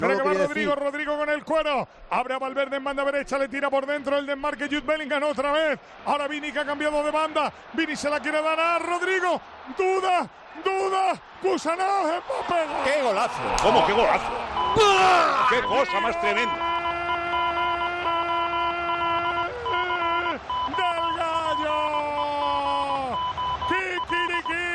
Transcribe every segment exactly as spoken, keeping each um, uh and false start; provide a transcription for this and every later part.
Espera que va Rodrigo, decir. Rodrigo con el cuero. Abre a Valverde en banda derecha, le tira por dentro el desmarque Jude Bellingham otra vez. Ahora Vini que ha cambiado de banda. Vini se la quiere dar a Rodrigo. Duda, duda. Kusanov, Mbappé. ¡Qué golazo! ¿Cómo qué golazo? ¡Bah! ¡Qué cosa más tremenda! ¡Del Gallo! ¡Kikiriki!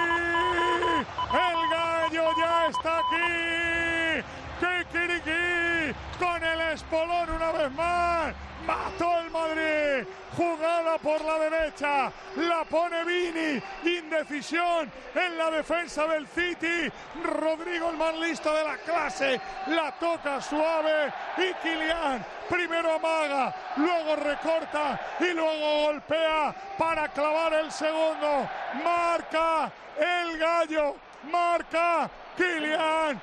¡El Gallo ya está aquí! ¡Kikiriki! Con el espolón una vez más. Mató el Madrid. Jugada por la derecha. La pone Vini. Indecisión en la defensa del City. Rodrigo, el más listo de la clase. La toca suave. Y Kylian primero amaga. Luego recorta. Y luego golpea para clavar el segundo. Marca el Gallo. Marca Kylian.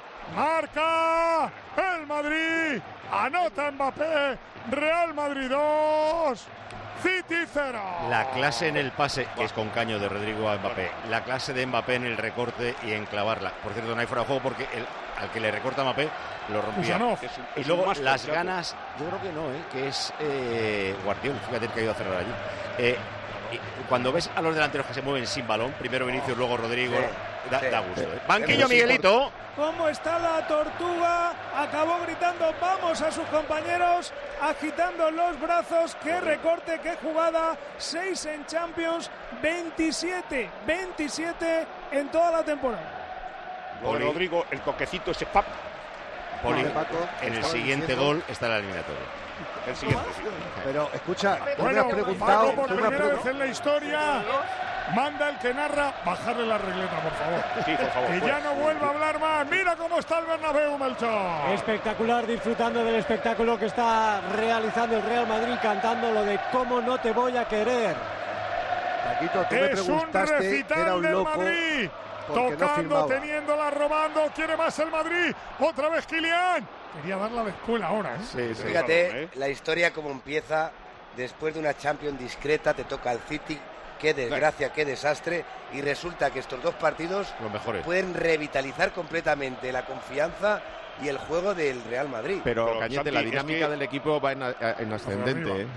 Marca el Madrid. Anota Mbappé. Real Madrid dos, City cero. La clase en el pase, que es con caño de Rodrigo a Mbappé. La clase de Mbappé en el recorte y en clavarla. Por cierto, no hay fuera de juego porque el, al que le recorta a Mbappé lo rompía. Es, es y luego las ganas, yo creo que no, ¿eh? que es eh, Guardiola, fíjate que ha ido a cerrar allí. Eh, y cuando ves a los delanteros que se mueven sin balón, primero Vinicius, luego Rodrigo, sí, da, sí, da gusto. ¿eh? Banquillo Miguelito. ¿Cómo está la tortuga? Acabó gritando vamos a sus compañeros, agitando los brazos. ¡Qué recorte, qué jugada! seis en Champions, veintisiete, veintisiete en toda la temporada. Bueno, Rodrigo, el toquecito ese pap. Poli, en el siguiente gol está la eliminatoria. El siguiente. Pero escucha, tú bueno, me has preguntado, Paco, por tú me has primera preguntado. vez en la historia, manda el que narra bajarle la regleta, por favor. Sí, por favor. Que ya no vuelva a hablar más. Mira cómo está el Bernabéu, Melchor. Espectacular, disfrutando del espectáculo que está realizando el Real Madrid, cantando lo de cómo no te voy a querer. Paquito, tú me Es un preguntaste que recital era un del loco. Madrid. Porque Tocando, no teniéndola, robando, quiere más el Madrid. Otra vez Kylian. Quería darla de escuela ahora, ¿eh? Sí, sí. Fíjate la historia como empieza. Después de una Champions discreta, te toca al City. Qué desgracia, qué desastre. Y resulta que estos dos partidos los mejores pueden revitalizar completamente la confianza y el juego del Real Madrid. Pero, Pero Cañete, Santi, la es dinámica que... del equipo va en, en ascendente, ¿eh?